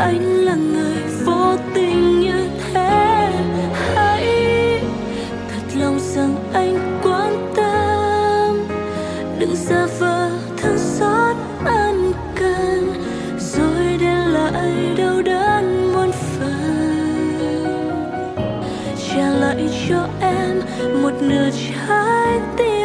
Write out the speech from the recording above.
anh là người vô tình như thế. Hãy thật lòng rằng anh quan tâm, đừng giả vờ thương xót ân cần rồi để lại đau đớn muôn phần. Trả lại cho em một nửa trái tim